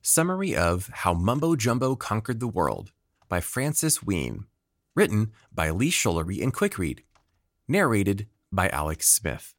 Summary of How Mumbo Jumbo Conquered the World by Francis Wheen. Written by Lee Schullery and Quickread. Narrated by Alex Smith.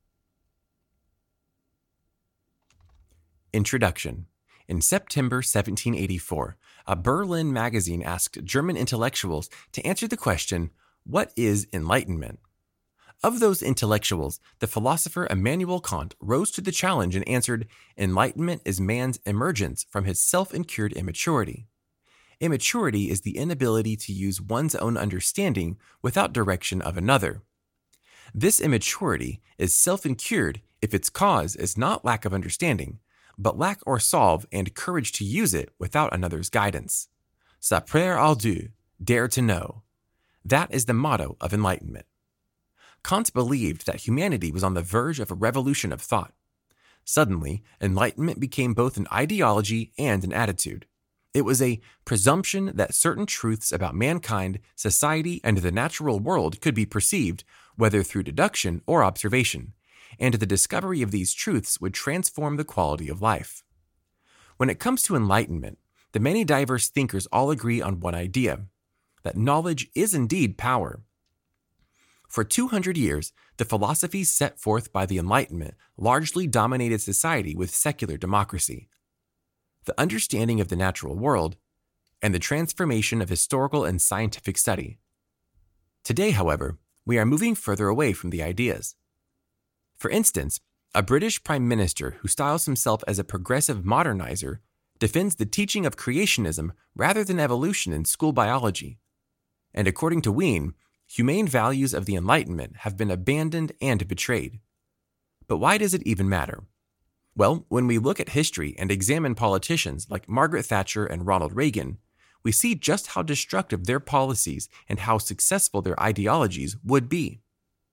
Introduction. In September 1784, a Berlin magazine asked German intellectuals to answer the question, "What is enlightenment?" Of those intellectuals, the philosopher Immanuel Kant rose to the challenge and answered, "Enlightenment is man's emergence from his self-incurred immaturity." Immaturity is the inability to use one's own understanding without direction of another. This immaturity is self-incurred if its cause is not lack of understanding, but lack or solve and courage to use it without another's guidance. Saper audieux, dare to know. That is the motto of enlightenment. Kant believed that humanity was on the verge of a revolution of thought. Suddenly, enlightenment became both an ideology and an attitude. It was a presumption that certain truths about mankind, society, and the natural world could be perceived, whether through deduction or observation, and the discovery of these truths would transform the quality of life. When it comes to enlightenment, the many diverse thinkers all agree on one idea, that knowledge is indeed power. For 200 years, the philosophies set forth by the Enlightenment largely dominated society with secular democracy. The understanding of the natural world, and the transformation of historical and scientific study. Today, however, we are moving further away from the ideas. For instance, a British Prime Minister who styles himself as a progressive modernizer defends the teaching of creationism rather than evolution in school biology. And according to Wheen, humane values of the Enlightenment have been abandoned and betrayed. But why does it even matter? Well, when we look at history and examine politicians like Margaret Thatcher and Ronald Reagan, we see just how destructive their policies and how successful their ideologies would be.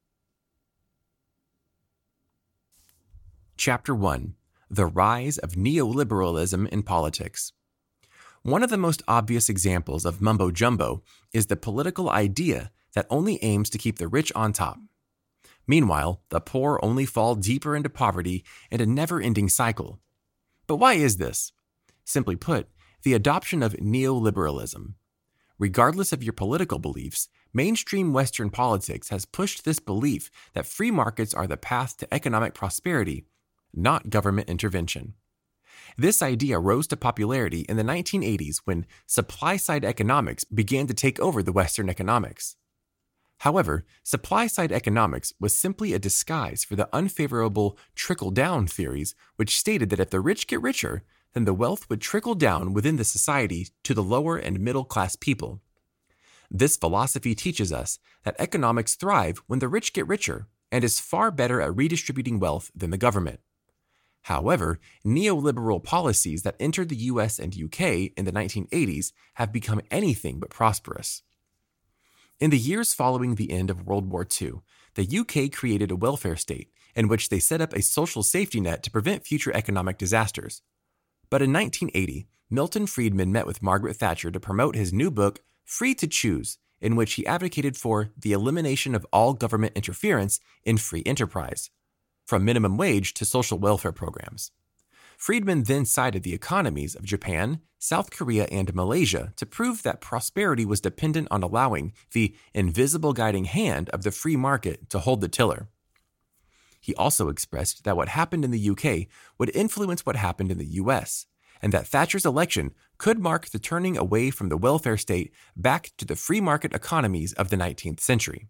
Chapter 1. The Rise of Neoliberalism in Politics. One of the most obvious examples of mumbo-jumbo is the political idea that only aims to keep the rich on top. Meanwhile, the poor only fall deeper into poverty in a never-ending cycle. But why is this? Simply put, the adoption of neoliberalism. Regardless of your political beliefs, mainstream Western politics has pushed this belief that free markets are the path to economic prosperity, not government intervention. This idea rose to popularity in the 1980s when supply-side economics began to take over the Western economics. However, supply-side economics was simply a disguise for the unfavorable trickle-down theories, which stated that if the rich get richer, then the wealth would trickle down within the society to the lower and middle-class people. This philosophy teaches us that economics thrive when the rich get richer and is far better at redistributing wealth than the government. However, neoliberal policies that entered the US and UK in the 1980s have become anything but prosperous. In the years following the end of World War II, the UK created a welfare state in which they set up a social safety net to prevent future economic disasters. But in 1980, Milton Friedman met with Margaret Thatcher to promote his new book, Free to Choose, in which he advocated for the elimination of all government interference in free enterprise, from minimum wage to social welfare programs. Friedman then cited the economies of Japan, South Korea, and Malaysia to prove that prosperity was dependent on allowing the invisible guiding hand of the free market to hold the tiller. He also expressed that what happened in the UK would influence what happened in the US, and that Thatcher's election could mark the turning away from the welfare state back to the free market economies of the 19th century.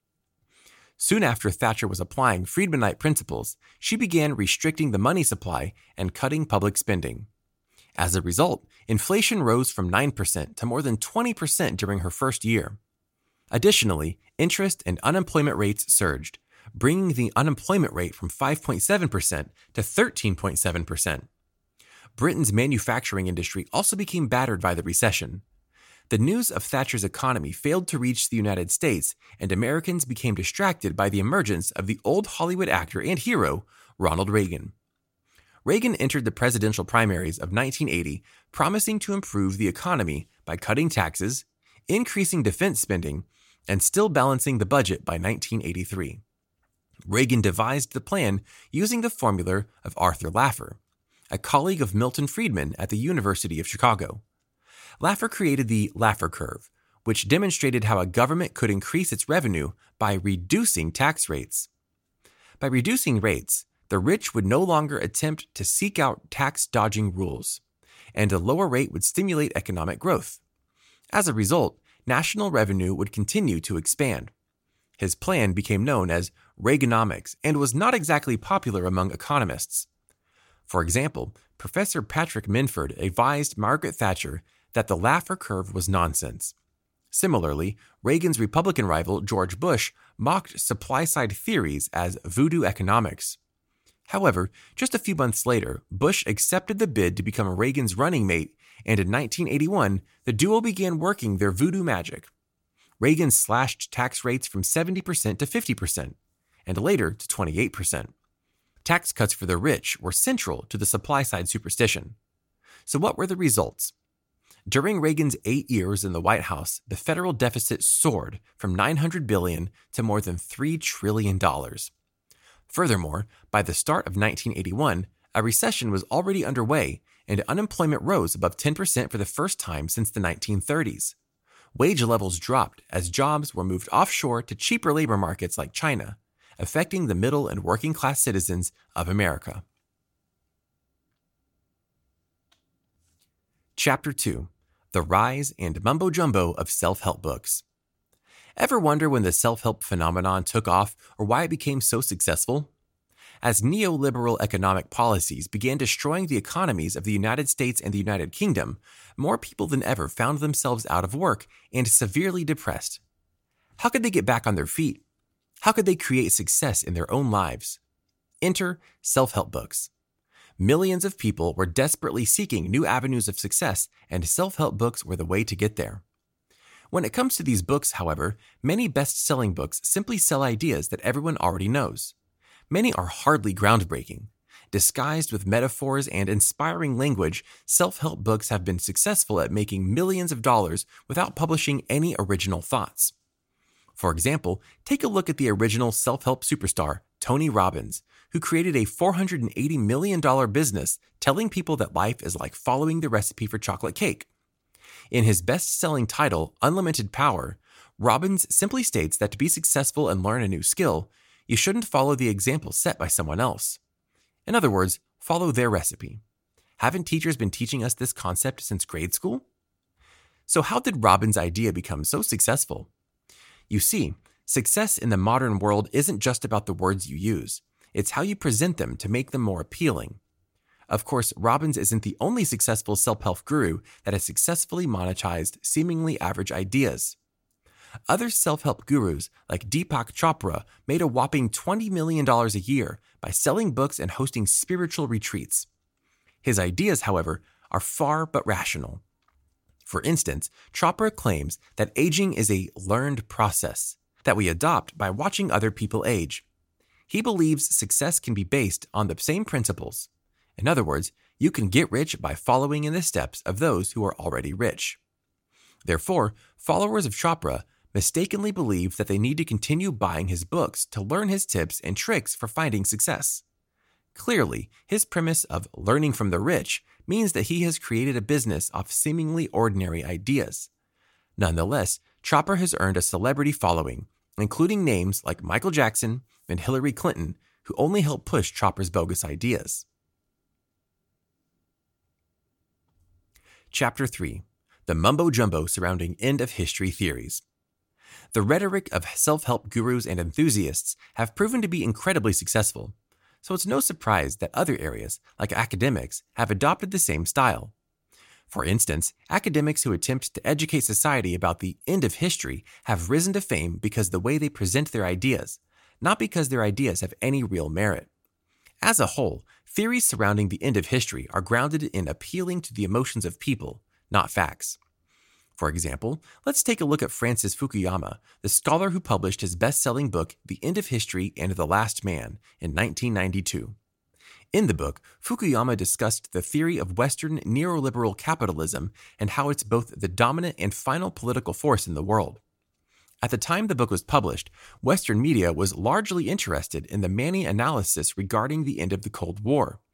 Soon after Thatcher was applying Friedmanite principles, she began restricting the money supply and cutting public spending. As a result, inflation rose from 9% to more than 20% during her first year. Additionally, interest and unemployment rates surged, bringing the unemployment rate from 5.7% to 13.7%. Britain's manufacturing industry also became battered by the recession. The news of Thatcher's economy failed to reach the United States, and Americans became distracted by the emergence of the old Hollywood actor and hero, Ronald Reagan. Reagan entered the presidential primaries of 1980, promising to improve the economy by cutting taxes, increasing defense spending, and still balancing the budget by 1983. Reagan devised the plan using the formula of Arthur Laffer. a colleague of Milton Friedman at the University of Chicago. Laffer created the Laffer curve, which demonstrated how a government could increase its revenue by reducing tax rates. By reducing rates, the rich would no longer attempt to seek out tax-dodging rules, and a lower rate would stimulate economic growth. As a result, national revenue would continue to expand. His plan became known as Reaganomics and was not exactly popular among economists. For example, Professor Patrick Minford advised Margaret Thatcher that the Laffer curve was nonsense. Similarly, Reagan's Republican rival George Bush mocked supply-side theories as voodoo economics. However, just a few months later, Bush accepted the bid to become Reagan's running mate, and in 1981, the duo began working their voodoo magic. Reagan slashed tax rates from 70% to 50%, and later to 28%. Tax cuts for the rich were central to the supply-side superstition. So what were the results? During Reagan's 8 years in the White House, the federal deficit soared from $900 billion to more than $3 trillion. Furthermore, by the start of 1981, a recession was already underway, and unemployment rose above 10% for the first time since the 1930s. Wage levels dropped as jobs were moved offshore to cheaper labor markets like China, affecting the middle and working class citizens of America. Chapter 2: The Rise and Mumbo-Jumbo of Self-Help Books. Ever wonder when the self-help phenomenon took off or why it became so successful? As neoliberal economic policies began destroying the economies of the United States and the United Kingdom, more people than ever found themselves out of work and severely depressed. How could they get back on their feet? How could they create success in their own lives? Enter self-help books. Millions of people were desperately seeking new avenues of success, and self-help books were the way to get there. When it comes to these books, however, many best-selling books simply sell ideas that everyone already knows. Many are hardly groundbreaking. Disguised with metaphors and inspiring language, self-help books have been successful at making millions of dollars without publishing any original thoughts. For example, take a look at the original self-help superstar, Tony Robbins, who created a $480 million business telling people that life is like following the recipe for chocolate cake. In his best-selling title, Unlimited Power, Robbins simply states that to be successful and learn a new skill, you shouldn't follow the example set by someone else. In other words, follow their recipe. Haven't teachers been teaching us this concept since grade school? So how did Robbins' idea become so successful? You see, success in the modern world isn't just about the words you use. It's how you present them to make them more appealing. Of course, Robbins isn't the only successful self-help guru that has successfully monetized seemingly average ideas. Other self-help gurus like Deepak Chopra made a whopping $20 million a year by selling books and hosting spiritual retreats. His ideas, however, are far but rational. For instance, Chopra claims that aging is a learned process that we adopt by watching other people age. He believes success can be based on the same principles. In other words, you can get rich by following in the steps of those who are already rich. Therefore, followers of Chopra mistakenly believe that they need to continue buying his books to learn his tips and tricks for finding success. Clearly, his premise of learning from the rich means that he has created a business off seemingly ordinary ideas. Nonetheless, Chopra has earned a celebrity following, including names like Michael Jackson and Hillary Clinton, who only helped push Chopra's bogus ideas. Chapter 3: The Mumbo-Jumbo Surrounding End-of-History Theories. The rhetoric of self-help gurus and enthusiasts have proven to be incredibly successful, so it's no surprise that other areas, like academics, have adopted the same style. For instance, academics who attempt to educate society about the end of history have risen to fame because of the way they present their ideas, not because their ideas have any real merit. As a whole, theories surrounding the end of history are grounded in appealing to the emotions of people, not facts. For example, let's take a look at Francis Fukuyama, the scholar who published his best-selling book, The End of History and the Last Man, in 1992. In the book, Fukuyama discussed the theory of Western neoliberal capitalism and how it's both the dominant and final political force in the world. At the time the book was published, Western media was largely interested in the Manny analysis regarding the end of the Cold War.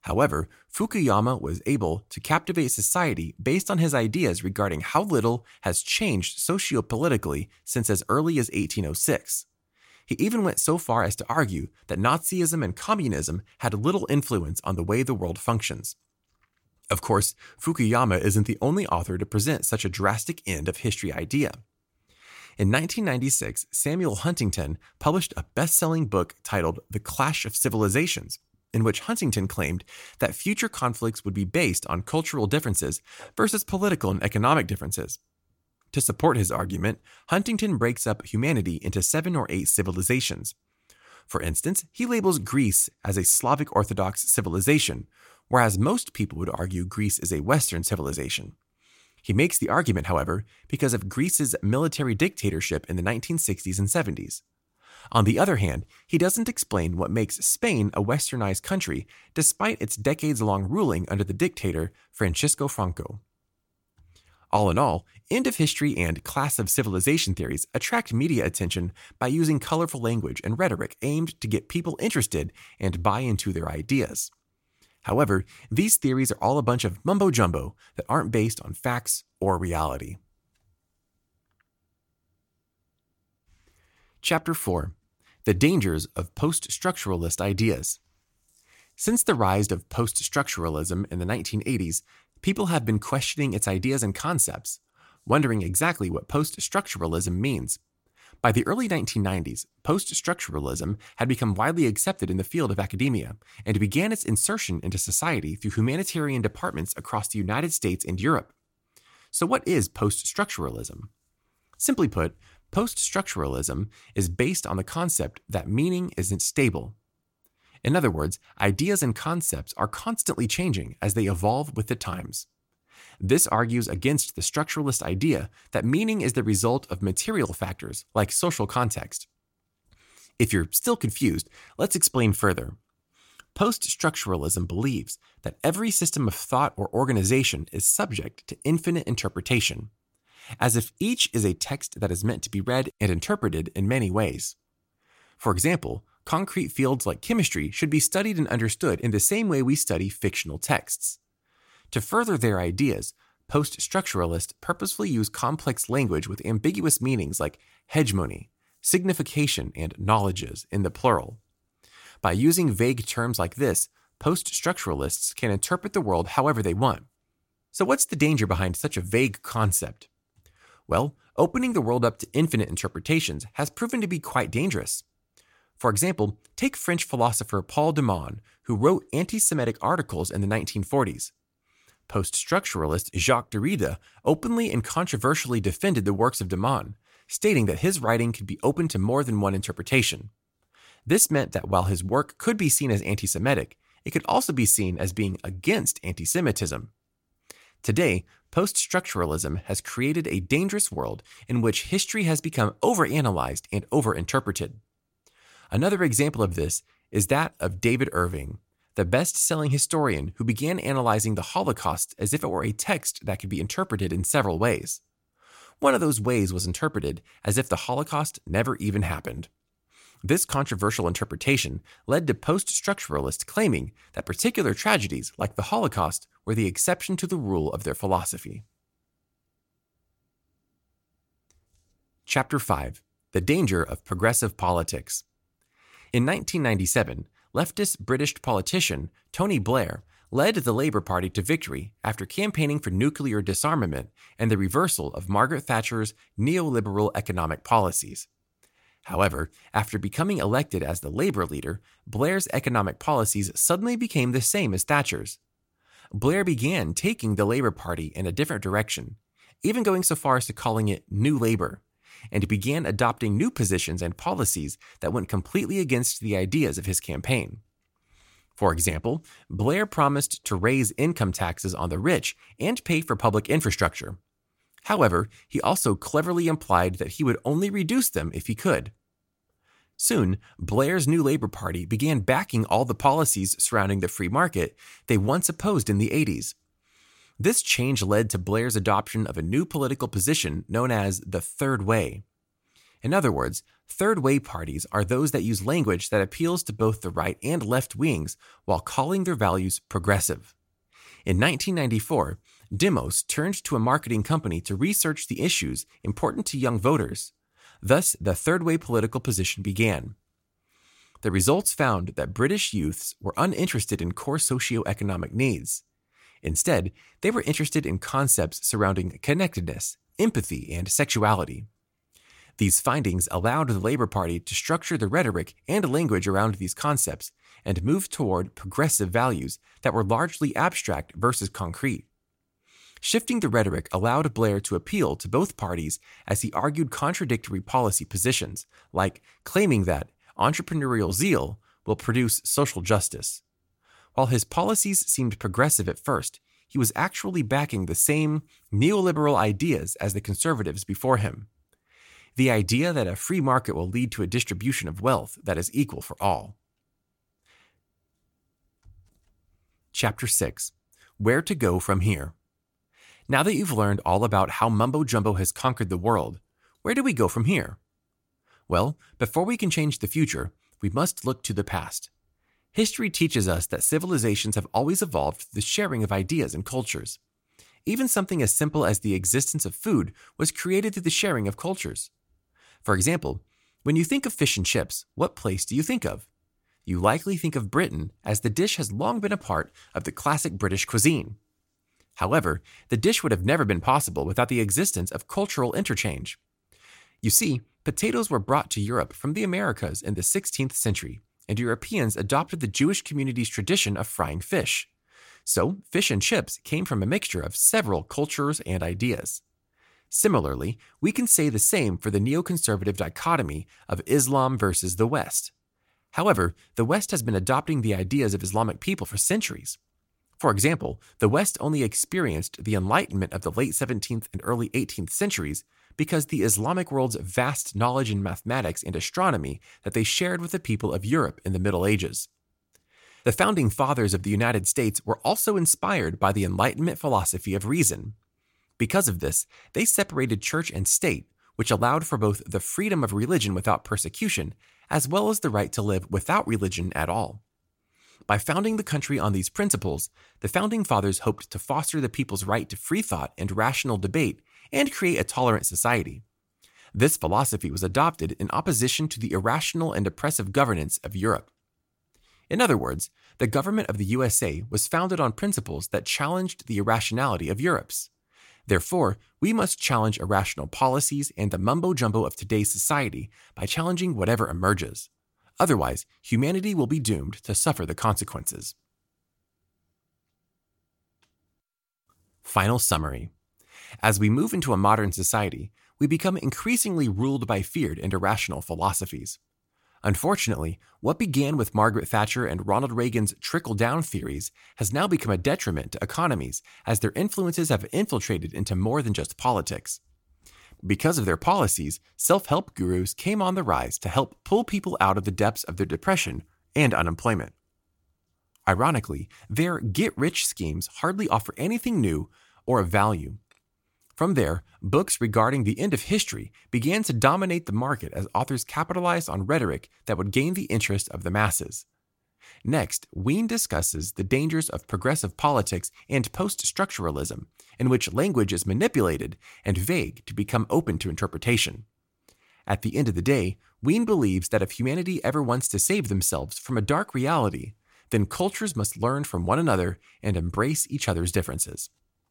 However, Fukuyama was able to captivate society based on his ideas regarding how little has changed sociopolitically since as early as 1806. He even went so far as to argue that Nazism and communism had little influence on the way the world functions. Of course, Fukuyama isn't the only author to present such a drastic end of history idea. In 1996, Samuel Huntington published a best-selling book titled The Clash of Civilizations, in which Huntington claimed that future conflicts would be based on cultural differences versus political and economic differences. To support his argument, Huntington breaks up humanity into 7 or 8 civilizations. For instance, he labels Greece as a Slavic Orthodox civilization, whereas most people would argue Greece is a Western civilization. He makes the argument, however, because of Greece's military dictatorship in the 1960s and 70s. On the other hand, he doesn't explain what makes Spain a westernized country despite its decades-long ruling under the dictator Francisco Franco. All in all, end of history and class of civilization theories attract media attention by using colorful language and rhetoric aimed to get people interested and buy into their ideas. However, these theories are all a bunch of mumbo-jumbo that aren't based on facts or reality. Chapter 4. The Dangers of Post-Structuralist Ideas. Since the rise of post-structuralism in the 1980s, people have been questioning its ideas and concepts, wondering exactly what post-structuralism means. By the early 1990s, post-structuralism had become widely accepted in the field of academia and began its insertion into society through humanitarian departments across the United States and Europe. So what is post-structuralism? Simply put, post-structuralism is based on the concept that meaning isn't stable. In other words, ideas and concepts are constantly changing as they evolve with the times. This argues against the structuralist idea that meaning is the result of material factors like social context. If you're still confused, let's explain further. Post-structuralism believes that every system of thought or organization is subject to infinite interpretation, as if each is a text that is meant to be read and interpreted in many ways. For example, concrete fields like chemistry should be studied and understood in the same way we study fictional texts. To further their ideas, post-structuralists purposefully use complex language with ambiguous meanings like hegemony, signification, and knowledges in the plural. By using vague terms like this, post-structuralists can interpret the world however they want. So what's the danger behind such a vague concept? Well, opening the world up to infinite interpretations has proven to be quite dangerous. For example, take French philosopher Paul de Man, who wrote anti-Semitic articles in the 1940s. Post-structuralist Jacques Derrida openly and controversially defended the works of de Man, stating that his writing could be open to more than one interpretation. This meant that while his work could be seen as anti-Semitic, it could also be seen as being against anti-Semitism. Today, post-structuralism has created a dangerous world in which history has become overanalyzed and overinterpreted. Another example of this is that of David Irving, the best-selling historian who began analyzing the Holocaust as if it were a text that could be interpreted in several ways. One of those ways was interpreted as if the Holocaust never even happened. This controversial interpretation led to post-structuralists claiming that particular tragedies, like the Holocaust, were the exception to the rule of their philosophy. Chapter 5. The Danger of Progressive Politics. In 1997, leftist British politician Tony Blair led the Labour Party to victory after campaigning for nuclear disarmament and the reversal of Margaret Thatcher's neoliberal economic policies. However, after becoming elected as the Labour leader, Blair's economic policies suddenly became the same as Thatcher's. Blair began taking the Labour Party in a different direction, even going so far as to calling it New Labour, and began adopting new positions and policies that went completely against the ideas of his campaign. For example, Blair promised to raise income taxes on the rich and pay for public infrastructure. However, he also cleverly implied that he would only reduce them if he could. Soon, Blair's New Labour Party began backing all the policies surrounding the free market they once opposed in the 80s. This change led to Blair's adoption of a new political position known as the Third Way. In other words, Third-way parties are those that use language that appeals to both the right and left wings while calling their values progressive. In 1994, Demos turned to a marketing company to research the issues important to young voters. Thus, the third-way political position began. The results found that British youths were uninterested in core socioeconomic needs. Instead, they were interested in concepts surrounding connectedness, empathy, and sexuality. These findings allowed the Labour Party to structure the rhetoric and language around these concepts and move toward progressive values that were largely abstract versus concrete. Shifting the rhetoric allowed Blair to appeal to both parties as he argued contradictory policy positions, like claiming that entrepreneurial zeal will produce social justice. While his policies seemed progressive at first, he was actually backing the same neoliberal ideas as the conservatives before him. The idea that a free market will lead to a distribution of wealth that is equal for all. Chapter 6. Where to go from here. Now that you've learned all about how mumbo-jumbo has conquered the world, where do we go from here? Well, before we can change the future, we must look to the past. History teaches us that civilizations have always evolved through the sharing of ideas and cultures. Even something as simple as the existence of food was created through the sharing of cultures. For example, when you think of fish and chips, what place do you think of? You likely think of Britain, as the dish has long been a part of the classic British cuisine. However, the dish would have never been possible without the existence of cultural interchange. You see, potatoes were brought to Europe from the Americas in the 16th century, and Europeans adopted the Jewish community's tradition of frying fish. So, fish and chips came from a mixture of several cultures and ideas. Similarly, we can say the same for the neoconservative dichotomy of Islam versus the West. However, the West has been adopting the ideas of Islamic people for centuries. For example, the West only experienced the Enlightenment of the late 17th and early 18th centuries because the Islamic world's vast knowledge in mathematics and astronomy that they shared with the people of Europe in the Middle Ages. The founding fathers of the United States were also inspired by the Enlightenment philosophy of reason. Because of this, they separated church and state, which allowed for both the freedom of religion without persecution, as well as the right to live without religion at all. By founding the country on these principles, the Founding Fathers hoped to foster the people's right to free thought and rational debate and create a tolerant society. This philosophy was adopted in opposition to the irrational and oppressive governance of Europe. In other words, the government of the USA was founded on principles that challenged the irrationality of Europe's. Therefore, we must challenge irrational policies and the mumbo-jumbo of today's society by challenging whatever emerges. Otherwise, humanity will be doomed to suffer the consequences. Final summary. As we move into a modern society, we become increasingly ruled by feared and irrational philosophies. Unfortunately, what began with Margaret Thatcher and Ronald Reagan's trickle-down theories has now become a detriment to economies as their influences have infiltrated into more than just politics. Because of their policies, self-help gurus came on the rise to help pull people out of the depths of their depression and unemployment. Ironically, their get-rich schemes hardly offer anything new or of value. From there, books regarding the end of history began to dominate the market as authors capitalized on rhetoric that would gain the interest of the masses. Next, Wien discusses the dangers of progressive politics and post-structuralism, in which language is manipulated and vague to become open to interpretation. At the end of the day, Wien believes that if humanity ever wants to save themselves from a dark reality, then cultures must learn from one another and embrace each other's differences.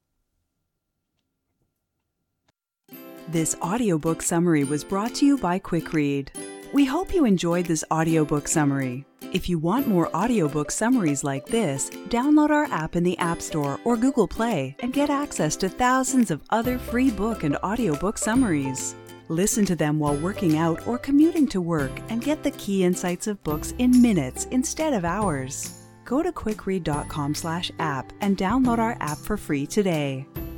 This audiobook summary was brought to you by QuickRead. We hope you enjoyed this audiobook summary. If you want more audiobook summaries like this, download our app in the App Store or Google Play and get access to thousands of other free book and audiobook summaries. Listen to them while working out or commuting to work and get the key insights of books in minutes instead of hours. Go to quickread.com/app and download our app for free today.